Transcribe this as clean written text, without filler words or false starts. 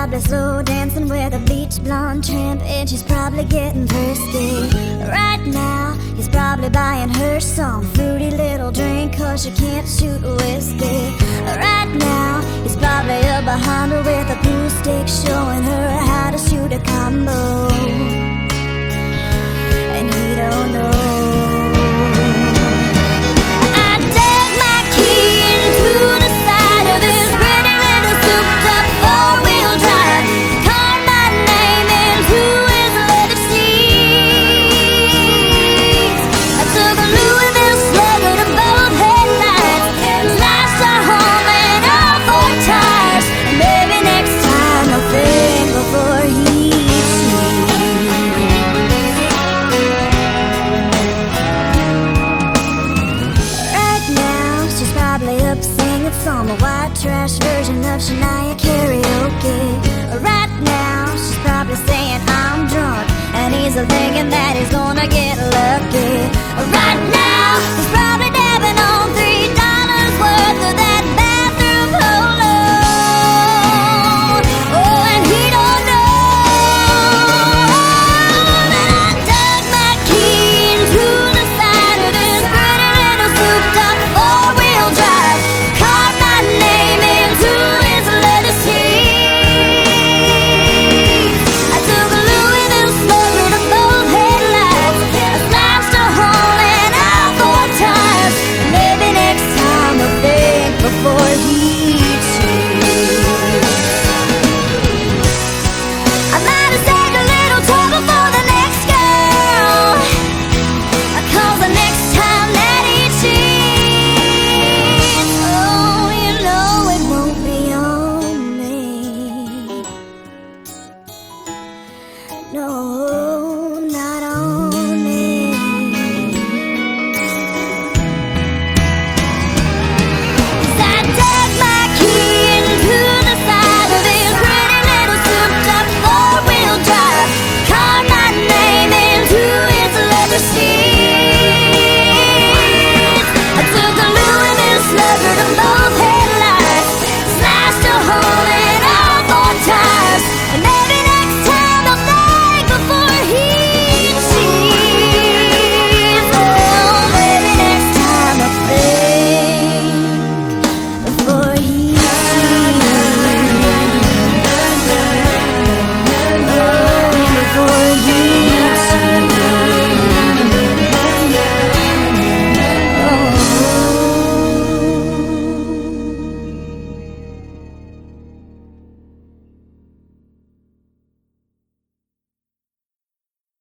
probably slow dancing with a bleach blonde tramp, and she's probably getting thirsty. Right now, he's probably buying her some fruity little drink, cause she can't shoot whiskey. Right now, he's probably up behind her with a pool stick, showing her how to shoot a combo. And he don't know. Some white trash version of Shania karaoke. Right now, she's probably saying I'm drunk, and he's thinking that he's gonna get lucky. Right now, he's probably dabbing on 3